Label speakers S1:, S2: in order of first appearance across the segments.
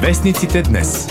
S1: Вестниците днес.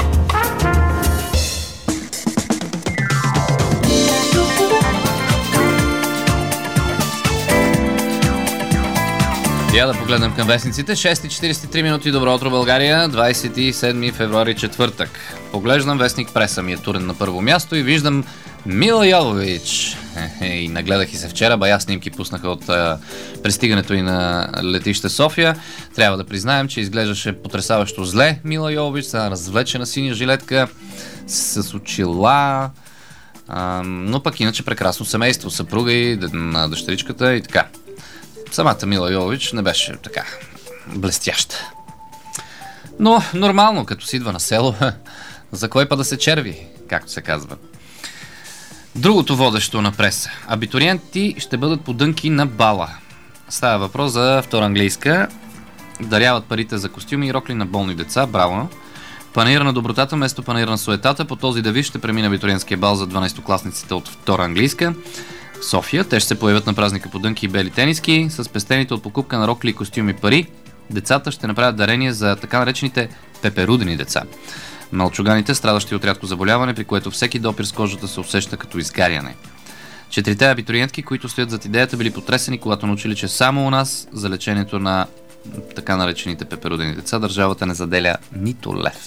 S2: Я да погледнем към вестниците. 6:43 минути. Добро утро, България. 27 февруари, четвъртък. Поглеждам вестник Преса, ми е турен на първо място и виждам Мила Йовович. И нагледах и се вчера. Бая снимки пуснаха от пристигането и на летище София. Трябва да признаем, че изглеждаше потресаващо зле Мила Йовович. Са развлечена синя жилетка с очила. Но пък иначе прекрасно семейство. Съпруга и на дъщеричката и така. Самата Мила Йовович не беше така блестяща. Но нормално, като си идва на село, за кой па да се черви, както се казва. Другото водещо на Преса. Абитуриенти ще бъдат подънки на бала. Става въпрос за втора английска. Даряват парите за костюми и рокли на болни деца. Браво! Панаир на добротата вместо панаир на суетата. По този девиз ще премине абитуриентския бал за 12-класниците от втора английска. В София те ще се появят на празника по дънки и бели тениски. С пестените от покупка на рокли и костюми пари децата ще направят дарение за така наречените пеперудени деца. Малчуганите, страдащи от рядко заболяване, при което всеки допир с кожата се усеща като изгаряне. 4 абитуриентки, които стоят зад идеята, били потресени, когато научили, че само у нас за лечението на така наречените пеперудени деца държавата не заделя нито лев.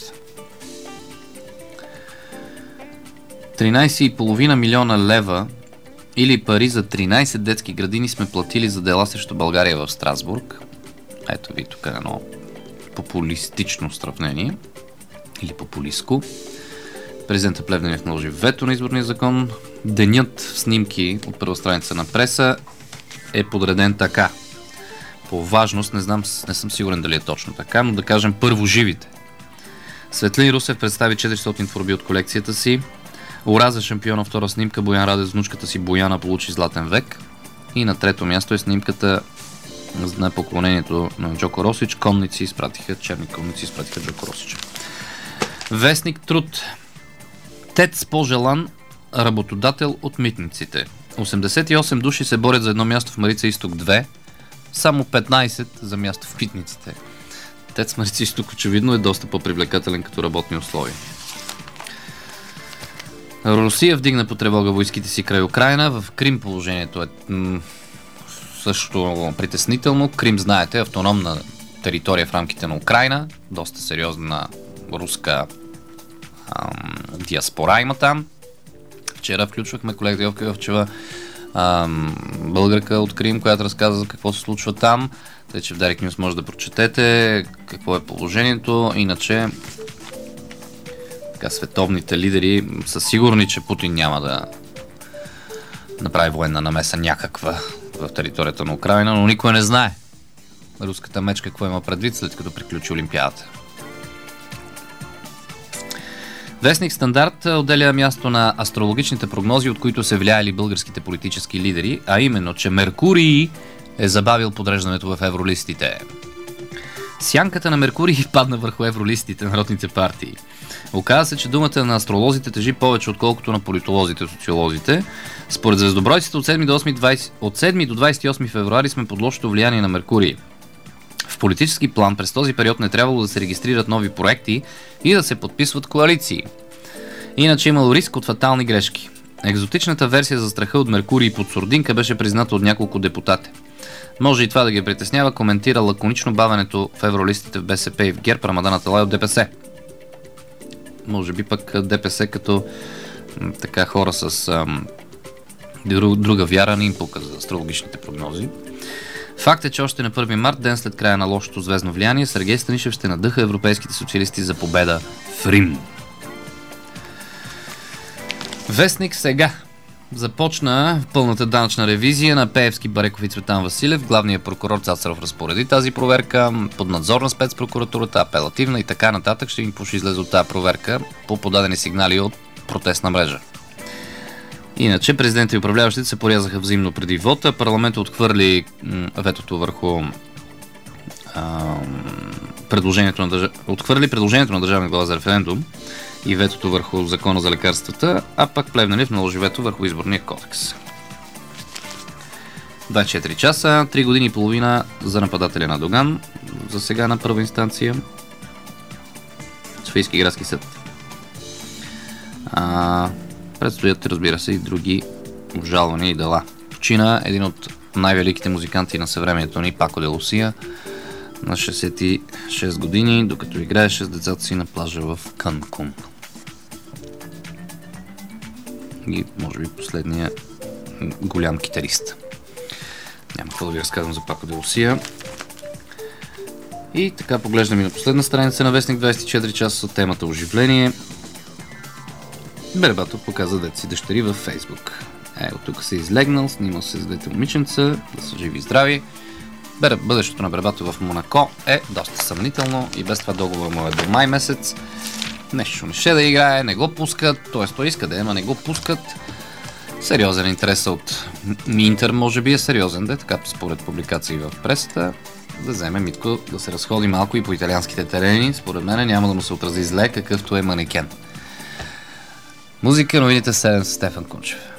S2: 13,5 милиона лева или пари за 13 детски градини сме платили за дела срещу България в Страсбург. Ето ви тук едно популистично сравнение. Или популистко. Президентът Плевнелиев наложи вето на изборния закон. Денят в снимки от първа страница на Преса е подреден така. По важност не съм сигурен дали е точно така, но да кажем първо живите. Светлин Русев представи 400 творби от колекцията си. Ораза шампиона втора снимка. Боян Радев с внучката си Бояна получи златен век. И на трето място е снимката на поклонението на Джоко Росич. Черни конници изпратиха Джоко Росич. Вестник Труд. ТЕЦ по-желан работодател от митниците. 88 души се борят за едно място в Марица Изток 2, само 15 за място в митниците. ТЕЦ Марица Изток очевидно е доста по-привлекателен като работни условия. Русия вдигна по тревога войските си край Украйна. В Крим положението е също притеснително. Крим, знаете, е автономна територия в рамките на Украйна. Доста сериозна руска диаспора има там. Вчера включвахме колегата Йовка Йовчева, българка от Крим, която разказа за какво се случва там. Тъй, че в Дарик Нюс може да прочетете какво е положението. Иначе така, световните лидери са сигурни, че Путин няма да направи военна намеса някаква в територията на Украйна, но никой не знае руската мечка какво има предвид, след като приключи Олимпиадата. Вестник Стандарт отделя място на астрологичните прогнози, от които се влияели българските политически лидери, а именно, че Меркурий е забавил подреждането в евролистите. Сянката на Меркурий падна върху евролистите, народните партии. Оказва се, че думата на астролозите тежи повече, отколкото на политолозите, социолозите. Според звездобройците от 7 до 28 февруари сме под лошото влияние на Меркурий. В политически план през този период не трябвало да се регистрират нови проекти и да се подписват коалиции. Иначе имало риск от фатални грешки. Екзотичната версия за страха от Меркурий под сурдинка беше призната от няколко депутати. Може и това да ги притеснява, коментира лаконично бавенето в евролистите в БСП и в ГЕРБ Рамадан Аталай от ДПС. Може би пък ДПС като така хора с друга вяра не им пука за астрологичните прогнози. Факт е, че още на 1 март, ден след края на лошото звездно влияние, Сергей Станишев ще надъха европейските социалисти за победа в Рим. Вестник Сега. Започна пълната данъчна ревизия на Пеевски, Бареков и Цветан Василев. Главният прокурор Цацаров разпореди тази проверка под надзор на спецпрокуратурата, апелативна и така нататък. Ще им излезе от тази проверка по подадени сигнали от протестна мрежа. Иначе президентът и управляващите се порязаха взаимно преди вота. Парламентът отхвърли ветото върху предложението на държавния глава за референдум и ветото върху закона за лекарствата, а пък Плевнелиев наложи вето върху изборния кодекс. 24 часа, 3 години и половина за нападателя на Доган, за сега на първа инстанция. Софийски градски съд. Предстоят, разбира се, и други обжалвания и дела. Почина един от най-великите музиканти на съвремието ни, Пако де Лусия, на 66 години, докато играеше с децата си на плажа в Канкун. И може би последния голям китарист. Няма какво да ви разказвам за Пако де Лусия. И така поглеждам и на последна страница на Вестник 24 часа темата оживление. Бербатов показа дете си дъщери във Фейсбук. От тук се излегнал, снимал се с двете момиченца, да са живи и здрави. Бъдещето на Бербатов в Монако е доста съмнително и без това договор му е до май месец. Нещо не ще да играе, не го пускат, т.е. той иска да е, но не го пускат. Сериозен интерес от Интер може би е сериозен, да, така според публикации в пресата. Да вземе Митко да се разходи малко и по италианските терени. Според мен няма да му се отрази зле, какъвто е манекен. Музика, новините 7 с Стефан Кунчев.